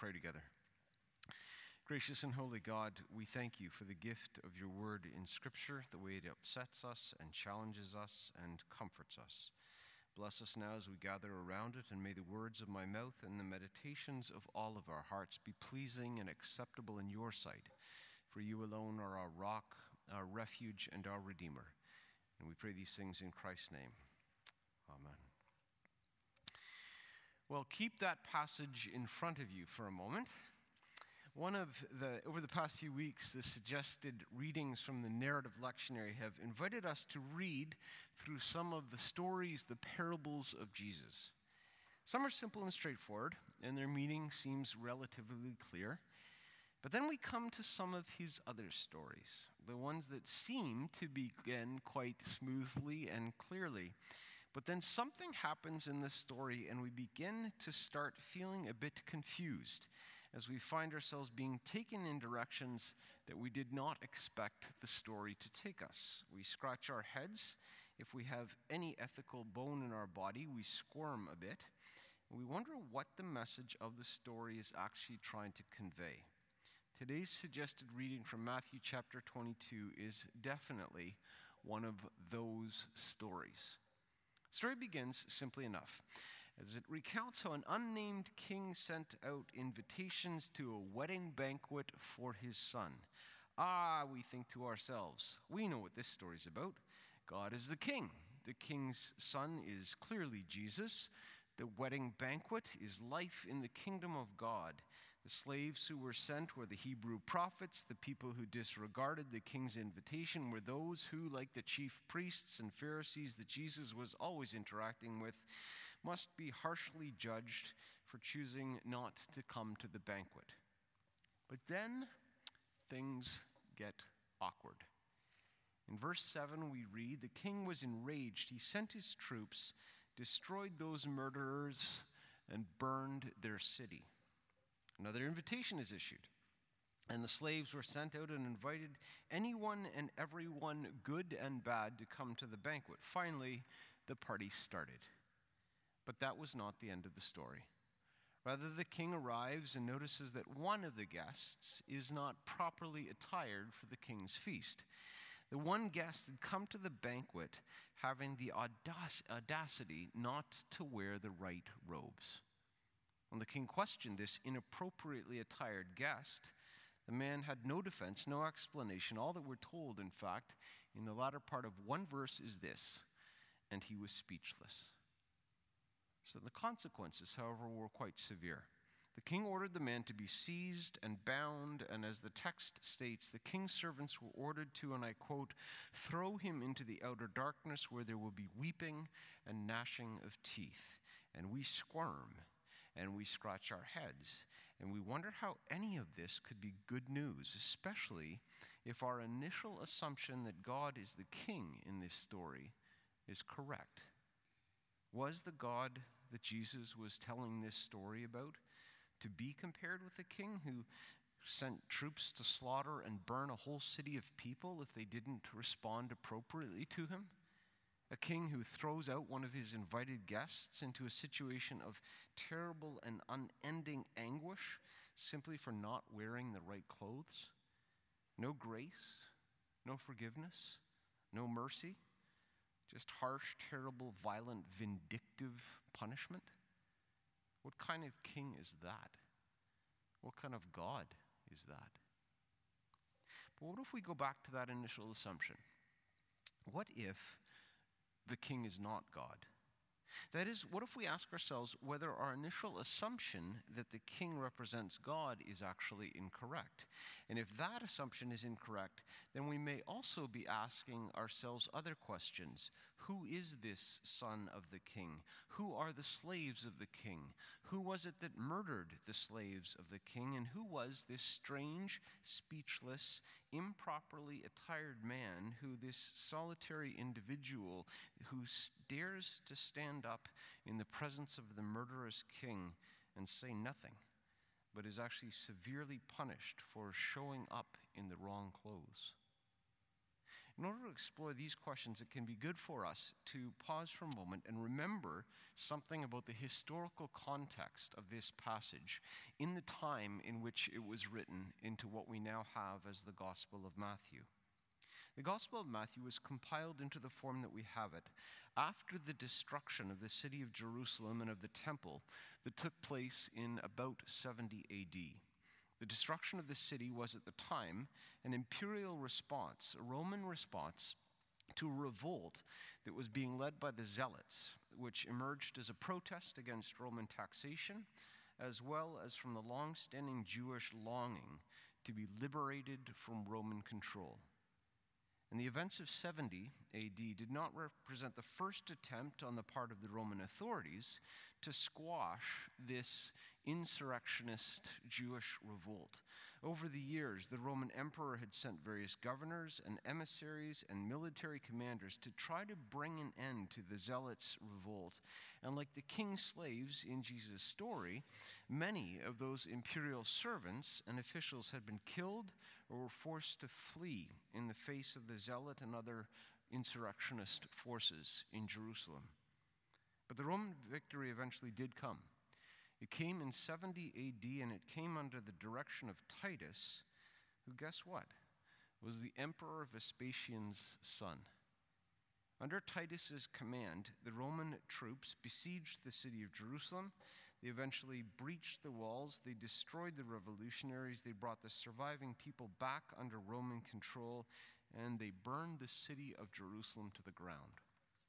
pray together. Gracious and holy God, we thank you for the gift of your word in Scripture, the way it upsets us and challenges us and comforts us. Bless us now as we gather around it, and may the words of my mouth and the meditations of all of our hearts be pleasing and acceptable in your sight. For you alone are our rock, our refuge, and our Redeemer. And we pray these things in Christ's name. Amen. Well, keep that passage in front of you for a moment. Over the past few weeks, the suggested readings from the narrative lectionary have invited us to read through some of the stories, the parables of Jesus. Some are simple and straightforward, and their meaning seems relatively clear. But then we come to some of his other stories, the ones that seem to begin quite smoothly and clearly. But then something happens in this story, and we begin to start feeling a bit confused as we find ourselves being taken in directions that we did not expect the story to take us. We scratch our heads. If we have any ethical bone in our body, we squirm a bit. And we wonder what the message of the story is actually trying to convey. Today's suggested reading from Matthew chapter 22 is definitely one of those stories. The story begins simply enough, as it recounts how an unnamed king sent out invitations to a wedding banquet for his son. We think to ourselves, we know what this story's about. God is the king. The king's son is clearly Jesus. The wedding banquet is life in the kingdom of God. The slaves who were sent were the Hebrew prophets. The people who disregarded the king's invitation were those who, like the chief priests and Pharisees that Jesus was always interacting with, must be harshly judged for choosing not to come to the banquet. But then things get awkward. In verse 7 we read, "The king was enraged. He sent his troops, destroyed those murderers, and burned their city." Another invitation is issued, and the slaves were sent out and invited anyone and everyone, good and bad, to come to the banquet. Finally, the party started. But that was not the end of the story. Rather, the king arrives and notices that one of the guests is not properly attired for the king's feast. The one guest had come to the banquet having the audacity not to wear the right robes. When the king questioned this inappropriately attired guest, the man had no defense, no explanation. All that we're told, in fact, in the latter part of one verse is this: "And he was speechless." So the consequences, however, were quite severe. The king ordered the man to be seized and bound, and as the text states, the king's servants were ordered to, and I quote, "throw him into the outer darkness where there will be weeping and gnashing of teeth." And we squirm, and we scratch our heads, and we wonder how any of this could be good news, especially if our initial assumption that God is the king in this story is correct. Was the God that Jesus was telling this story about to be compared with a king who sent troops to slaughter and burn a whole city of people if they didn't respond appropriately to him? A king who throws out one of his invited guests into a situation of terrible and unending anguish simply for not wearing the right clothes? No grace, no forgiveness, no mercy? Just harsh, terrible, violent, vindictive punishment? What kind of king is that? What kind of God is that? But what if we go back to that initial assumption? What if the king is not God? That is, what if we ask ourselves whether our initial assumption that the king represents God is actually incorrect? And if that assumption is incorrect, then we may also be asking ourselves other questions. Who is this son of the king? Who are the slaves of the king? Who was it that murdered the slaves of the king? And who was this strange, speechless, improperly attired man who this solitary individual who dares to stand up in the presence of the murderous king and say nothing, but is actually severely punished for showing up in the wrong clothes? In order to explore these questions, it can be good for us to pause for a moment and remember something about the historical context of this passage in the time in which it was written into what we now have as the Gospel of Matthew. The Gospel of Matthew was compiled into the form that we have it after the destruction of the city of Jerusalem and of the temple that took place in about 70 AD. The destruction of the city was at the time an imperial response, a Roman response to a revolt that was being led by the Zealots, which emerged as a protest against Roman taxation, as well as from the long-standing Jewish longing to be liberated from Roman control. And the events of 70 AD did not represent the first attempt on the part of the Roman authorities to squash this insurrectionist Jewish revolt. Over the years, the Roman emperor had sent various governors and emissaries and military commanders to try to bring an end to the Zealots' revolt. And like the king's slaves in Jesus' story, many of those imperial servants and officials had been killed or were forced to flee in the face of the Zealot and other insurrectionist forces in Jerusalem. But the Roman victory eventually did come. It came in 70 AD, and it came under the direction of Titus, who, guess what, was the Emperor Vespasian's son. Under Titus's command, the Roman troops besieged the city of Jerusalem. They eventually breached the walls. They destroyed the revolutionaries. They brought the surviving people back under Roman control, and they burned the city of Jerusalem to the ground.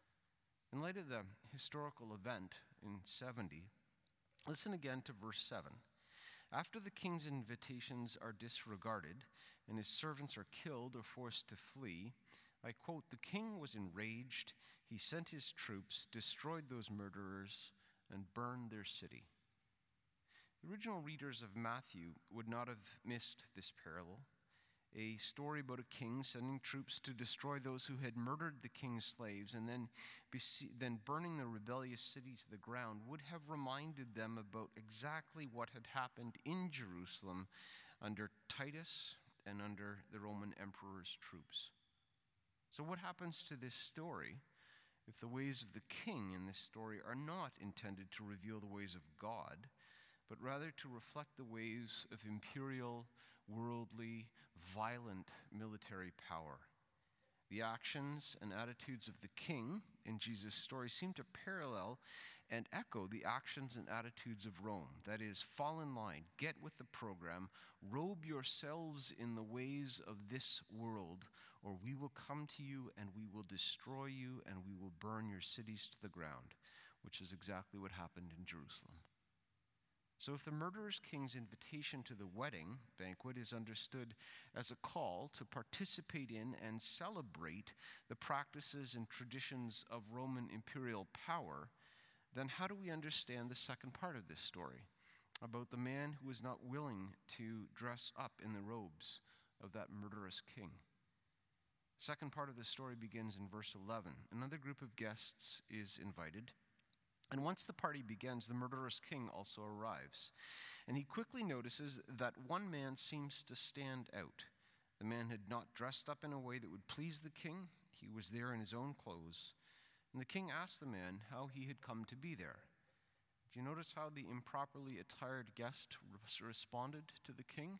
In light of the historical event in 70, listen again to verse 7. After the king's invitations are disregarded and his servants are killed or forced to flee, I quote, "The king was enraged. He sent his troops, destroyed those murderers, and burned their city." The original readers of Matthew would not have missed this parable. A story about a king sending troops to destroy those who had murdered the king's slaves and then burning the rebellious city to the ground would have reminded them about exactly what had happened in Jerusalem under Titus and under the Roman emperor's troops. So what happens to this story if the ways of the king in this story are not intended to reveal the ways of God, but rather to reflect the ways of imperial, worldly, violent military power? The actions and attitudes of the king in Jesus' story seem to parallel and echo the actions and attitudes of Rome. That is, fall in line, get with the program, robe yourselves in the ways of this world, or we will come to you and we will destroy you and we will burn your cities to the ground, which is exactly what happened in Jerusalem. So if the murderous king's invitation to the wedding banquet is understood as a call to participate in and celebrate the practices and traditions of Roman imperial power, then how do we understand the second part of this story about the man who was not willing to dress up in the robes of that murderous king? The second part of the story begins in verse 11. Another group of guests is invited. And once the party begins, the murderous king also arrives. And he quickly notices that one man seems to stand out. The man had not dressed up in a way that would please the king. He was there in his own clothes. And the king asked the man how he had come to be there. Do you notice how the improperly attired guest responded to the king?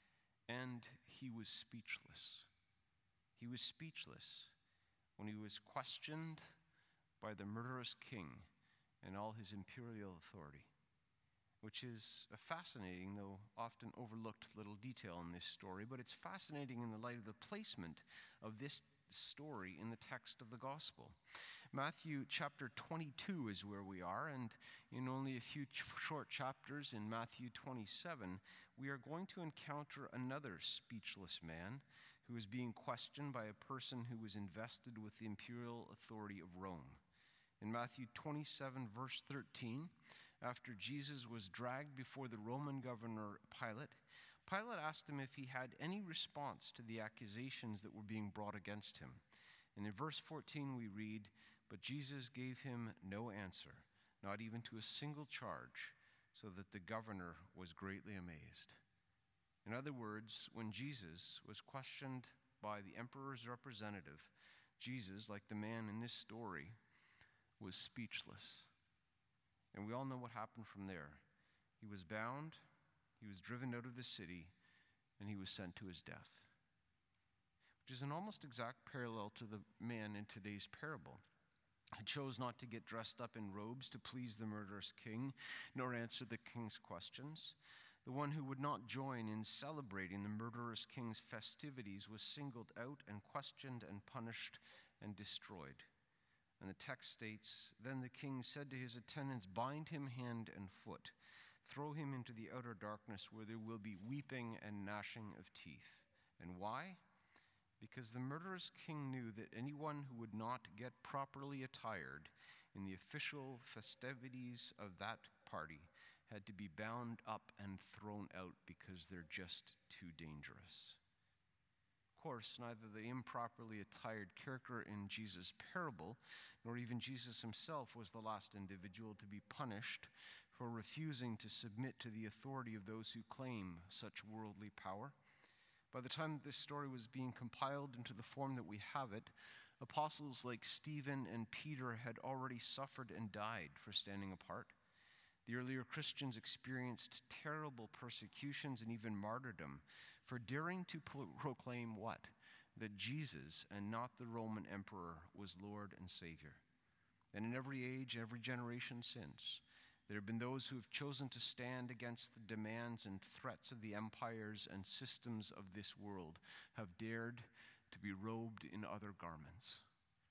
And he was speechless. He was speechless when he was questioned by the murderous king and all his imperial authority, which is a fascinating, though often overlooked little detail in this story, but it's fascinating in the light of the placement of this story in the text of the gospel. Matthew chapter 22 is where we are, and in only a few short chapters in Matthew 27, we are going to encounter another speechless man who is being questioned by a person who was invested with the imperial authority of Rome. In Matthew 27, verse 13, after Jesus was dragged before the Roman governor Pilate, Pilate asked him if he had any response to the accusations that were being brought against him. And in verse 14 we read, "But Jesus gave him no answer, not even to a single charge, so that the governor was greatly amazed." In other words, when Jesus was questioned by the emperor's representative, Jesus, like the man in this story, was speechless. And we all know what happened from there. He was bound, he was driven out of the city, and he was sent to his death, which is an almost exact parallel to the man in today's parable. He chose not to get dressed up in robes to please the murderous king, nor answer the king's questions. The one who would not join in celebrating the murderous king's festivities was singled out and questioned and punished and destroyed. And the text states, "Then the king said to his attendants, 'Bind him hand and foot, throw him into the outer darkness where there will be weeping and gnashing of teeth.' And why? Because the murderous king knew that anyone who would not get properly attired in the official festivities of that party had to be bound up and thrown out because they're just too dangerous." Of course, neither the improperly attired character in Jesus' parable, nor even Jesus himself was the last individual to be punished for refusing to submit to the authority of those who claim such worldly power. By the time this story was being compiled into the form that we have it, apostles like Stephen and Peter had already suffered and died for standing apart. The earlier Christians experienced terrible persecutions and even martyrdom for daring to proclaim what? That Jesus, and not the Roman emperor, was Lord and Savior. And in every age, every generation since, there have been those who have chosen to stand against the demands and threats of the empires and systems of this world, have dared to be robed in other garments.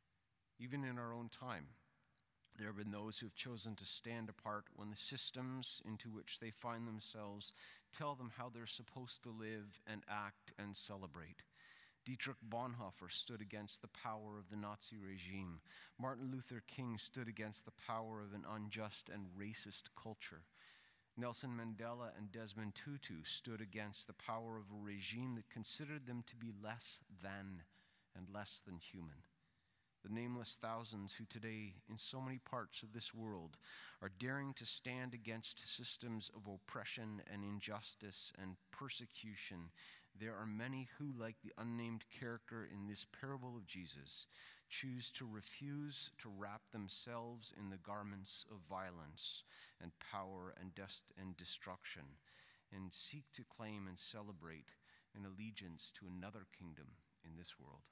Even in our own time, there have been those who have chosen to stand apart when the systems into which they find themselves tell them how they're supposed to live and act and celebrate. Dietrich Bonhoeffer stood against the power of the Nazi regime. Martin Luther King stood against the power of an unjust and racist culture. Nelson Mandela and Desmond Tutu stood against the power of a regime that considered them to be less than and less than human. The nameless thousands who today, in so many parts of this world, are daring to stand against systems of oppression and injustice and persecution. There are many who, like the unnamed character in this parable of Jesus, choose to refuse to wrap themselves in the garments of violence and power and destruction, and seek to claim and celebrate an allegiance to another kingdom in this world.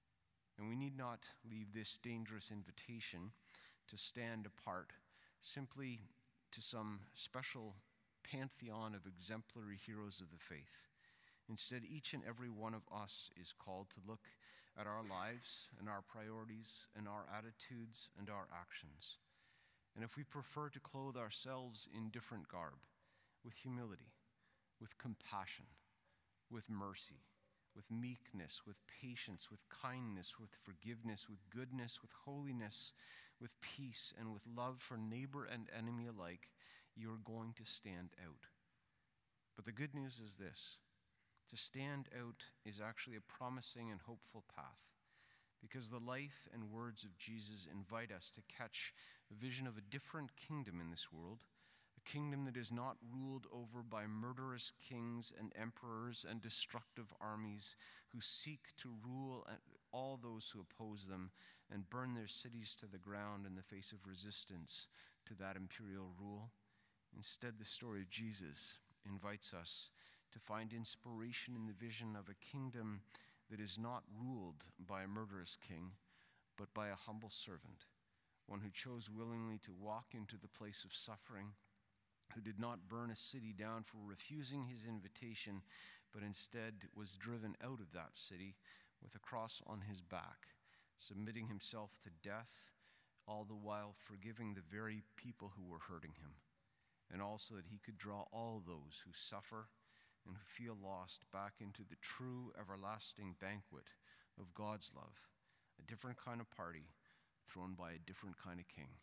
And we need not leave this dangerous invitation to stand apart simply to some special pantheon of exemplary heroes of the faith. Instead, each and every one of us is called to look at our lives and our priorities and our attitudes and our actions. And if we prefer to clothe ourselves in different garb, with humility, with compassion, with mercy, with meekness, with patience, with kindness, with forgiveness, with goodness, with holiness, with peace, and with love for neighbor and enemy alike, you are going to stand out. But the good news is this: to stand out is actually a promising and hopeful path, because the life and words of Jesus invite us to catch a vision of a different kingdom in this world, a kingdom that is not ruled over by murderous kings and emperors and destructive armies who seek to rule all those who oppose them and burn their cities to the ground in the face of resistance to that imperial rule. Instead, the story of Jesus invites us to find inspiration in the vision of a kingdom that is not ruled by a murderous king, but by a humble servant, one who chose willingly to walk into the place of suffering, who did not burn a city down for refusing his invitation, but instead was driven out of that city with a cross on his back, submitting himself to death, all the while forgiving the very people who were hurting him, and also that he could draw all those who suffer and who feel lost back into the true everlasting banquet of God's love, a different kind of party thrown by a different kind of king.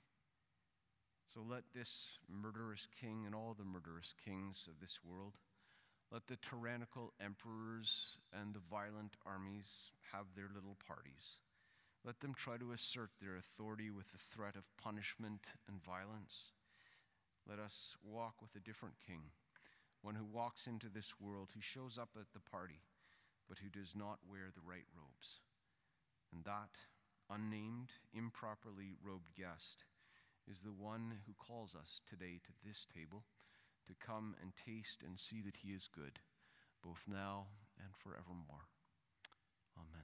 So let this murderous king and all the murderous kings of this world, let the tyrannical emperors and the violent armies have their little parties. Let them try to assert their authority with the threat of punishment and violence. Let us walk with a different king, one who walks into this world, who shows up at the party, but who does not wear the right robes. And that unnamed, improperly robed guest is the one who calls us today to this table to come and taste and see that he is good, both now and forevermore. Amen.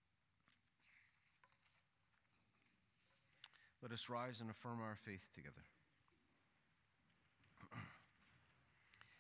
Let us rise and affirm our faith together.